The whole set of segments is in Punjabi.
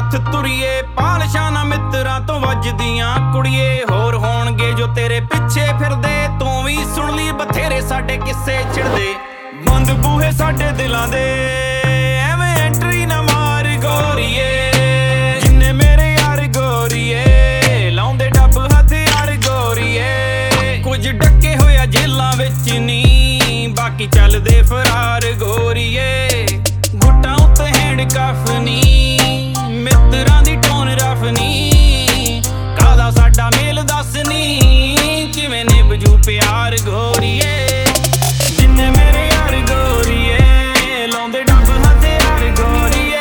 ਹੱਥ ਤੁਰੀਏ ਪਾਲਸ਼ਾਂ ਨਾ ਮਿੱਤਰਾਂ ਤੋਂ ਵੱਜਦੀਆਂ ਕੁੜੀਏ। ਹੋਰ ਹੋਣਗੇ ਜੋ ਤੇਰੇ ਪਿੱਛੇ ਫਿਰਦੇ, ਤੂੰ ਵੀ ਸੁਣ ਲਈ ਬਥੇਰੇ ਸਾਡੇ ਕਿੱਸੇ ਛਿੜਦੇ। ਬੰਦ ਬੂਹੇ ਸਾਡੇ ਦਿਲਾਂ ਦੇ ਐਵੇਂ ਐਂਟਰੀ ਨਾ ਮਾਰ ਗੋਰੀਏ। ਜਿੰਨੇ ਮੇਰੇ ਯਾਰ ਗੋਰੀਏ ਲਾਉਂਦੇ ਡੱਬ ਹਥਿਆਰ ਗੋਰੀਏ। ਕੁਝ ਡੱਕੇ ਹੋਇਆ ਜੇਲਾਂ ਵਿੱਚ ਨੀ, ਬਾਕੀ ਚੱਲਦੇ ਫਰਾਰ ਗੋਰੀਏ। ਗੁੱਟਾਂ ਉੱਤੇ ਹੈਂਡਕਫ ਨੀ, ਮਿੱਤਰਾਂ ਦੀ ਟੋਨ ਰਫ ਨੀ। ਕਾਹਦਾ ਸਾਡਾ ਮੇਲ ਦੱਸ ਨੀ, ਕਿਵੇਂ ਨਿਭਜੂ ਪਿਆਰ ਗੋਰੀਏ। ਜਿੰਨੇ ਮੇਰੇ ਯਾਰ ਗੋਰੀਏ ਲਾਉਂਦੇ ਡੱਬ ਹਥਿਆਰ ਗੋਰੀਏ।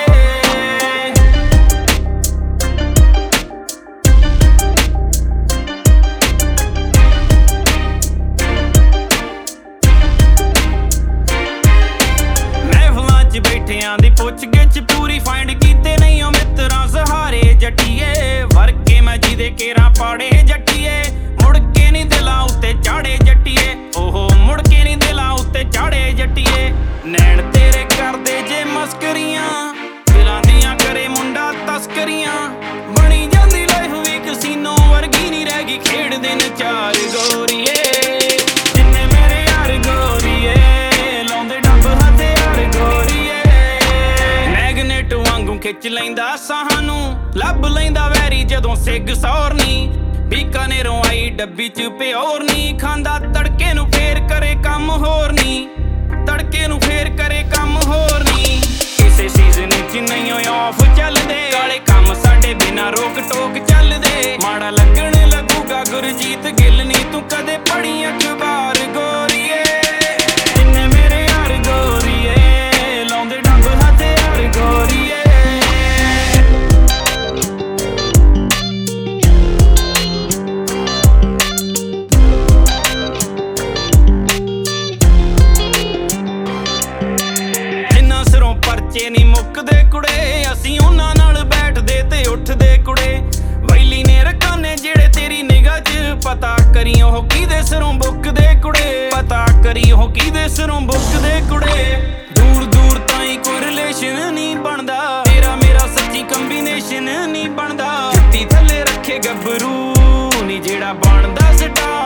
ਮਹਿਫਲਾਂ 'ਚ ਬੈਠਿਆਂ ਦੀ ਪੁੱਛ ਗਿੱਛ ਪੂਰੀ, ਫਾਈਂਡ ਕੀਤੇ ਨਹੀਂ ਉਹ ਮਿੱਤਰਾਂ ਸਹਾਰੇ ਜੱਟੀਏ। ਵਰਕੇ ਮੈਂ ਜਿਹਦੇ ਕੇਰਾਂ ਪਾੜੇ ਜੱਟੀਏ, ਮੁੜ ਕੇ ਨੀ ਦਿਲਾਂ ਉੱਤੇ ਚਾੜੇ ਜੱਟੀਏ। ਓਹੋ ਮੁੜ ਕੇ ਨੀ ਦਿਲਾਂ ਉੱਤੇ ਚਾੜੇ ਜੱਟੀਏ। ਨੈਣ ਤੇਰੇ ਕਰਦੇ ਜੇ ਮਸਕਰੀਆਂ, ਦਿਲਾਂ ਦੀਆਂ ਕਰੇ ਮੁੰਡਾ ਤਸਕਰੀਆਂ। ਬਣੀ ਜਾਂਦੀ ਲਾਈਫ ਵੀ ਕਸੀਨੋ ਵਰਗੀ ਨੀ ਰਹਿ ਗਈ ਖੇਡ ਦਿਨ ਚਾਰ ਗੋਰੀਏ। ਜਿੰਨੇ ਮੇਰੇ ਯਾਰ ਗੋਰੀਏ ਲਾਉਂਦੇ ਡੱਬ ਹਥਿਆਰ ਗੋਰੀਏ। ਮੈਗਨੇਟ ਵਾਂਗੂ ਖਿੱਚ ਲੈਂਦਾ ਸਾਹਾਂ ਨੂੰ, ਲੱਭ ਲੈਂਦਾ ਵੈਰੀ ਜਦੋਂ ਸਿੱਗ ਸੌਰਨੀ। ਬੀਕਾਨੇਰੋਂ ਆਈ ਡੱਬੀ 'ਚ ਪਿਓਰ ਨੀ, ਖਾਂਦਾ ਤੜਕੇ ਨੂੰ ਫੇਰ ਕਰੇ ਕੰਮ ਹੋਰ ਨੀ। ਤੜਕੇ ਨੂੰ ਫੇਰ ਕਰੇ ਕੰਮ ਹੋਰ ਨੀ। ਕਿਸੇ ਸੀਜ਼ਨ 'ਚ ਨਹੀਂ ਆਫ ਚੱਲਦੇ, ਕਾਲੇ ਕੰਮ ਸਾਡੇ ਬਿਨਾਂ ਰੋਕ ਟੋਕ ਚੱਲਦੇ। ਮਾੜਾ ਲੱਗਣ ਲੱਗੂਗਾ ਗੁਰਜੀਤ ਗਿੱਲ ਨੀ ਤੂੰ ਕਦੇ ਪੜ੍ਹੀ ਅਖਬਾਰ ਗੋਰੀਏ। ਜਿੰਨੇ ਮੇਰੇ ਯਾਰ ਗੋਰੀਏ ਲਾਉਂਦੇ ਡੱਬ ਹਥਿਆਰ ਗੋਰੀਏ। ਪਰਚੇ ਨੀ ਮੁੱਕਦੇ ਕੁੜੇ, ਅਸੀਂ ਉਹਨਾਂ ਨਾਲ ਬੈਠਦੇ ਤੇ ਉੱਠਦੇ ਕੁੜੇ। ਵੈਲੀ ਨੇ ਰਕਾਨੇ ਜਿਹੜੇ ਤੇਰੀ ਨਿਗਾਹ 'ਚ, ਪਤਾ ਕਰੀ ਉਹ ਕਿਹਦੇ ਸਿਰੋਂ ਬੁੱਕਦੇ ਕੁੜੇ। ਪਤਾ ਕਰੀ ਉਹ ਕਿਹਦੇ ਸਿਰੋਂ ਬੁੱਕਦੇ ਕੁੜੇ। ਦੂਰ ਦੂਰ ਤਾਈਂ ਕੋਈ ਰਿਲੇਸ਼ਨ ਨਹੀਂ ਬਣਦਾ, ਤੇਰਾ ਮੇਰਾ ਸੱਚੀ ਕੰਬੀਨੇਸ਼ਨ ਨਹੀਂ ਬਣਦਾ। ਜੁੱਤੀ ਥੱਲੇ ਰੱਖੇ ਗੱਭਰੂ ਨੀ ਜਿਹੜਾ ਬਣਦਾ ਸਟਾਰ।